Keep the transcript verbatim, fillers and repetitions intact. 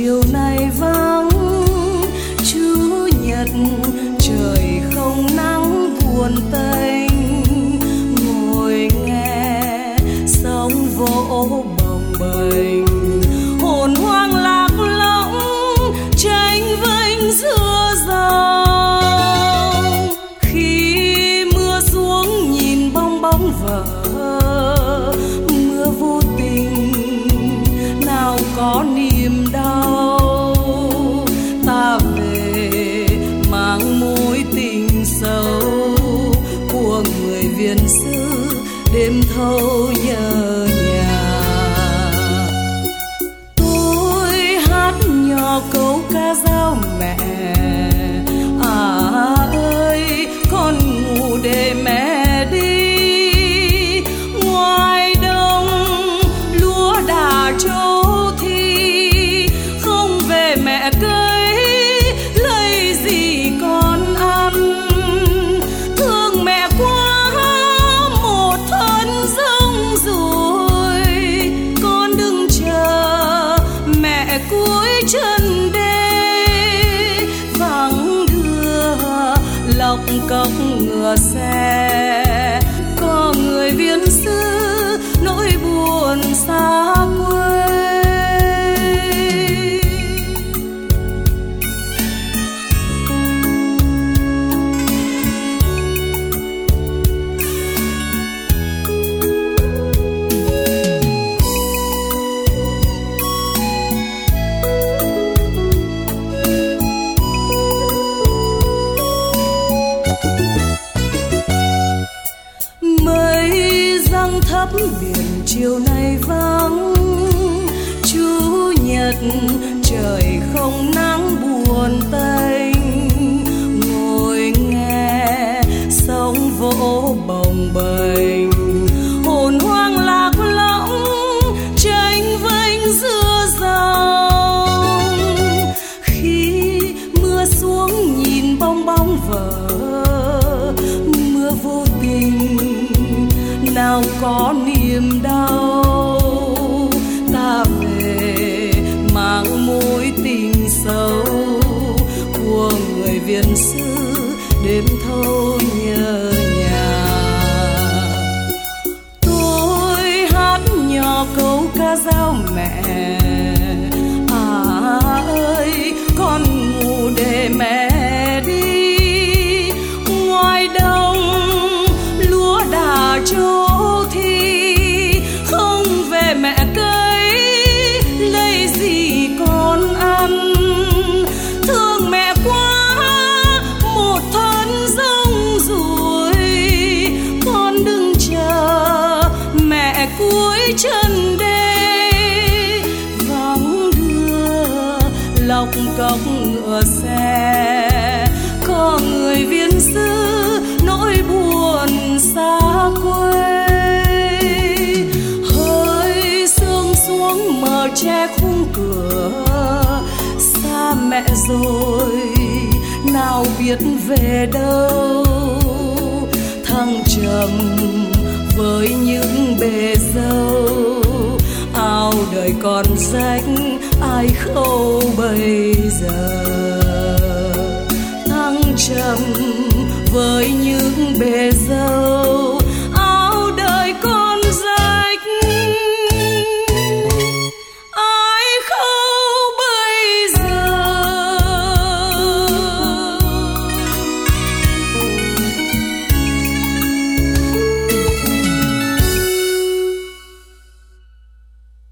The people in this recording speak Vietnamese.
chiều nay vắng Chủ nhật trời không nắng buồn tênh, ngồi nghe sóng vỗ bồng bềnh, hồn hoang lạc lõng tranh vênh giữa dòng. Khi mưa xuống nhìn bong bóng vỡ, mưa vô tình nào có niềm đau. Ta về mang mối tình sâu của người viền xứ đêm thâu nhớ nhà. Tôi hát nhỏ câu ca dao mẹ, à ơi con ngủ để mẹ đi. Ngoài đông lúa đà trổ thì không về mẹ cấy lấy gì con ăn. Thương mẹ quá một thân rông ruồi, con đừng chờ mẹ cuối chân đê vắng đưa lọc cọc ngựa xe. Có người viễn xứ nỗi buồn xa quê. Thấp biển chiều nay vắng, Chủ nhật trời không nắng buồn tênh, ngồi nghe sóng vỗ bồng bềnh, hồn hoang lạc lõng tranh vênh giữa dòng. Khi mưa xuống nhìn bong bóng vỡ, mưa vô tình nào có niềm đau. Ta về mang mối tình sâu của người viền xứ đêm thâu nhớ nhà. Tôi hát nhỏ câu ca dao mẹ, à ơi con ngủ để mẹ đi. Ngoài đông lúa đà trổ thì không về mẹ cấy lấy gì con ăn. Thương mẹ quá một thân rông ruồi, con đừng chờ mẹ cuối chân đê vắng đưa lọc cọc ngựa xe. Có người viễn xứ nỗi buồn xa quê. Hơi sương xuống mờ che khung cửa, xa mẹ rồi nào biết về đâu. Thăng trầm với những bề dâu, áo đời còn rách ai khâu bây giờ. Thăng trầm với những bề dâu,